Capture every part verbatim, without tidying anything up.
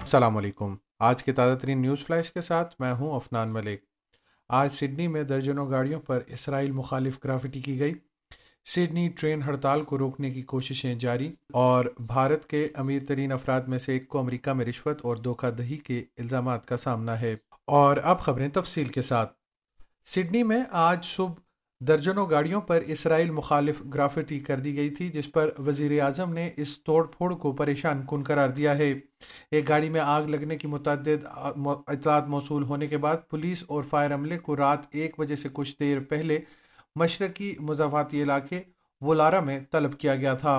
السلام علیکم۔ آج کے تازہ ترین نیوز فلیش کے ساتھ میں ہوں افنان ملک۔ آج سڈنی میں درجنوں گاڑیوں پر اسرائیل مخالف گرافٹی کی گئی۔ سڈنی ٹرین ہڑتال کو روکنے کی کوششیں جاری، اور بھارت کے امیر ترین افراد میں سے ایک کو امریکہ میں رشوت اور دھوکہ دہی کے الزامات کا سامنا ہے۔ اور اب خبریں تفصیل کے ساتھ۔ سڈنی میں آج صبح درجنوں گاڑیوں پر اسرائیل مخالف گرافٹی کر دی گئی تھی، جس پر وزیر اعظم نے اس توڑ پھوڑ کو پریشان کن قرار دیا ہے۔ ایک گاڑی میں آگ لگنے کی متعدد اطلاعات موصول ہونے کے بعد پولیس اور فائر عملے کو رات ایک بجے سے کچھ دیر پہلے مشرقی مضافاتی علاقے وولارا میں طلب کیا گیا تھا۔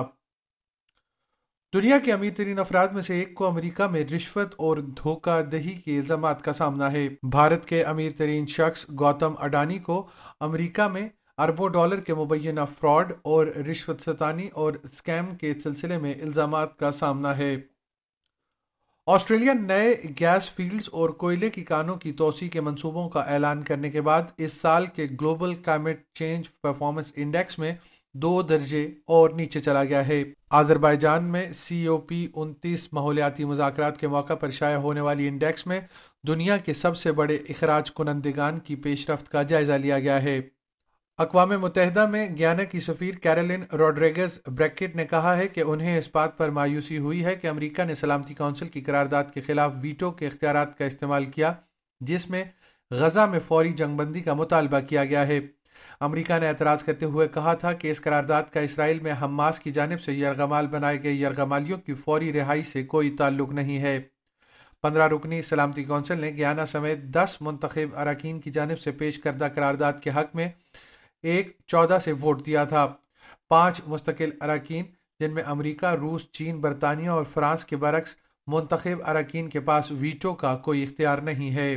دنیا کے امیر ترین افراد میں سے ایک کو امریکہ میں رشوت اور دھوکہ دہی کے الزامات کا سامنا ہے۔ بھارت کے امیر ترین شخص گوتم اڈانی کو امریکہ میں اربوں ڈالر کے مبینہ فراڈ اور رشوت ستانی اور اسکیم کے سلسلے میں الزامات کا سامنا ہے۔ آسٹریلیا نئے گیس فیلڈز اور کوئلے کی کانوں کی توسیع کے منصوبوں کا اعلان کرنے کے بعد اس سال کے global climate change performance index میں دو درجے اور نیچے چلا گیا ہے۔ آذربائیجان میں سی او پی انتیس ماحولیاتی مذاکرات کے موقع پر شائع ہونے والی انڈیکس میں دنیا کے سب سے بڑے اخراج کنندگان کی پیش رفت کا جائزہ لیا گیا ہے۔ اقوام متحدہ میں گیانا کی سفیر کیرولین روڈریگز بریکٹ نے کہا ہے کہ انہیں اس بات پر مایوسی ہوئی ہے کہ امریکہ نے سلامتی کونسل کی قرارداد کے خلاف ویٹو کے اختیارات کا استعمال کیا، جس میں غزہ میں فوری جنگ بندی کا مطالبہ کیا گیا ہے۔ امریکہ نے اعتراض کرتے ہوئے کہا تھا کہ اس قرارداد کا اسرائیل میں حماس کی جانب سے یرغمال بنائے گئے یرغمالیوں کی فوری رہائی سے کوئی تعلق نہیں ہے۔ پندرہ رکنی سلامتی کونسل نے گیانا سمیت دس منتخب اراکین کی جانب سے پیش کردہ قرارداد کے حق میں ایک چودہ سے ووٹ دیا تھا۔ پانچ مستقل اراکین، جن میں امریکہ، روس، چین، برطانیہ اور فرانس کے برعکس منتخب اراکین کے پاس ویٹو کا کوئی اختیار نہیں ہے۔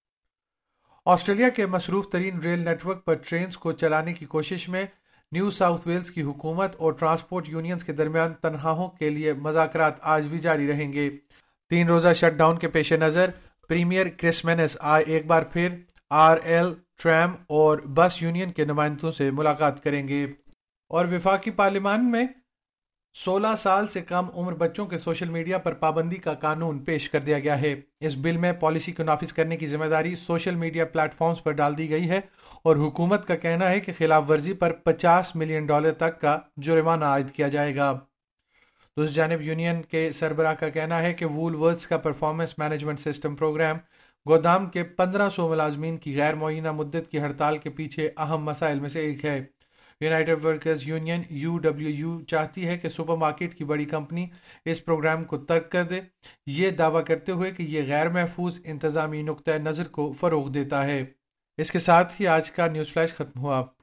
آسٹریلیا کے مصروف ترین ریل نیٹ ورک پر ٹرینز کو چلانے کی کوشش میں نیو ساؤتھ ویلز کی حکومت اور ٹرانسپورٹ یونینز کے درمیان تنخواہوں کے لیے مذاکرات آج بھی جاری رہیں گے۔ تین روزہ شٹ ڈاؤن کے پیش نظر پریمیئر کرس مینس آج ایک بار پھر آر ایل، ٹرام اور بس یونین کے نمائندوں سے ملاقات کریں گے۔ اور وفاقی پارلیمان میں سولہ سال سے کم عمر بچوں کے سوشل میڈیا پر پابندی کا قانون پیش کر دیا گیا ہے۔ اس بل میں پالیسی کو نافذ کرنے کی ذمہ داری سوشل میڈیا پلیٹ فارمز پر ڈال دی گئی ہے، اور حکومت کا کہنا ہے کہ خلاف ورزی پر پچاس ملین ڈالر تک کا جرمانہ عائد کیا جائے گا۔ دوسری جانب یونین کے سربراہ کا کہنا ہے کہ وول ورتھس کا پرفارمنس مینجمنٹ سسٹم پروگرام گودام کے پندرہ سو ملازمین کی غیر معینہ مدت کی ہڑتال کے پیچھے اہم مسائل میں سے ایک ہے۔ United Workers Union U W U چاہتی ہے کہ سپر مارکیٹ کی بڑی کمپنی اس پروگرام کو ترک کر دے، یہ دعویٰ کرتے ہوئے کہ یہ غیر محفوظ انتظامی نقطہ نظر کو فروغ دیتا ہے۔ اس کے ساتھ ہی آج کا نیوز فلیش ختم ہوا۔